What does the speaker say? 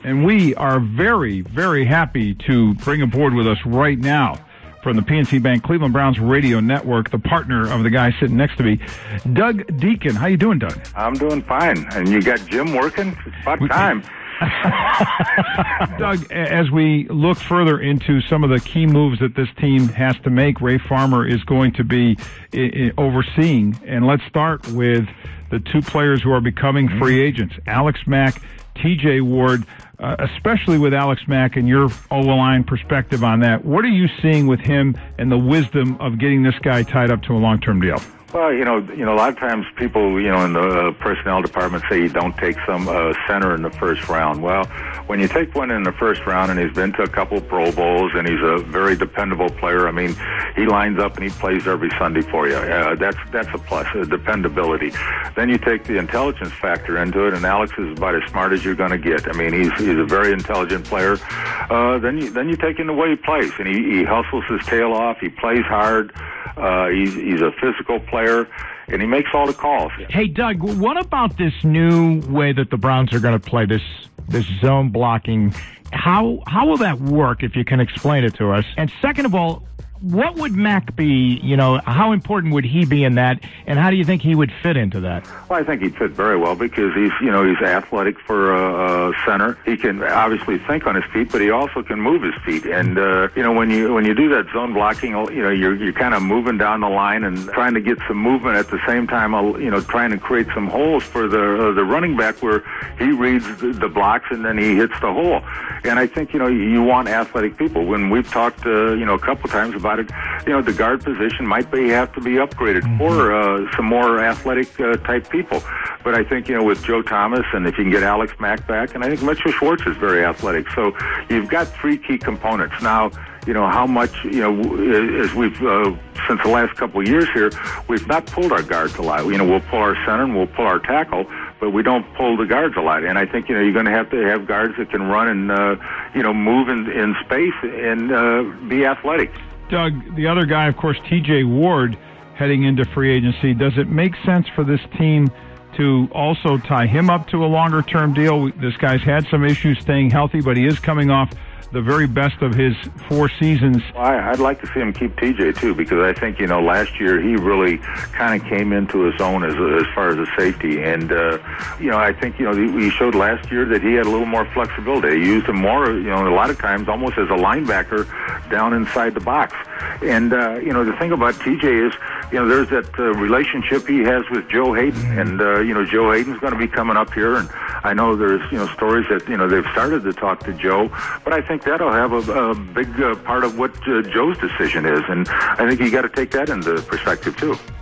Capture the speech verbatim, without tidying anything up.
And we are very, very happy to bring aboard with us right now from the P N C Bank Cleveland Browns Radio Network, the partner of the guy sitting next to me, Doug Dieken. How you doing, Doug? I'm doing fine. And you got Jim working? It's about we, time. Doug, as we look further into some of the key moves that this team has to make, Ray Farmer is going to be I- I overseeing. And let's start with the two players who are becoming free agents, Alex Mack, T J Ward. Uh, especially with Alex Mack and your O-line perspective on that. What are you seeing with him and the wisdom of getting this guy tied up to a long-term deal? Well, you know, you know, a lot of times people, you know, in the personnel department say you don't take some uh, center in the first round. Well, when you take one in the first round and he's been to a couple of Pro Bowls and he's a very dependable player, I mean, he lines up and he plays every Sunday for you. Uh, that's that's a plus, uh, dependability. Then you take the intelligence factor into it, and Alex is about as smart as you're going to get. I mean, he's he's a very intelligent player. Uh, then you then you take in the way he plays, and he, he hustles his tail off. He plays hard. Uh, he's he's a physical player, and he makes all the calls. Hey, Doug, what about this new way that the Browns are going to play, this this zone blocking? How how will that work, if you can explain it to us? And second of all, what would Mack be, you know, how important would he be in that, and how do you think he would fit into that? Well, I think he'd fit very well because he's, you know, he's athletic for a, a center. He can obviously think on his feet, but he also can move his feet. And, uh, you know, when you when you do that zone blocking, you know, you're, you're kind of moving down the line and trying to get some movement at the same time, you know, trying to create some holes for the uh, the running back where he reads the, the blocks and then he hits the hole. And I think, you know, you want athletic people. When we've talked, uh, you know, a couple times about About it, you know, the guard position might be have to be upgraded mm-hmm. for uh, some more athletic uh, type people. But I think, you know, with Joe Thomas and if you can get Alex Mack back, and I think Mitchell Schwartz is very athletic. So you've got three key components. Now, you know, how much, you know, as we've, uh, since the last couple of years here, we've not pulled our guards a lot. You know, we'll pull our center and we'll pull our tackle, but we don't pull the guards a lot. And I think, you know, you're going to have to have guards that can run and, uh, you know, move in, in space and uh, be athletic. Doug, the other guy, of course, T J Ward, heading into free agency. Does it make sense for this team to also tie him up to a longer-term deal? This guy's had some issues staying healthy, but he is coming off the very best of his four seasons. Well, I, I'd like to see him keep T J, too, because I think, you know, last year he really kind of came into his own as as far as a safety. And, uh, you know, I think, you know, he showed last year that he had a little more flexibility. He used him more, you know, a lot of times almost as a linebacker down inside the box. And, uh, you know, the thing about T J is, you know, there's that uh, relationship he has with Joe Hayden. Mm-hmm. And, uh, you know, Joe Hayden's going to be coming up here. And I know there's, you know, stories that, you know, they've started to talk to Joe. But I think that'll have a, a big uh, part of what uh, Joe's decision is. And I think you got to take that into perspective, too.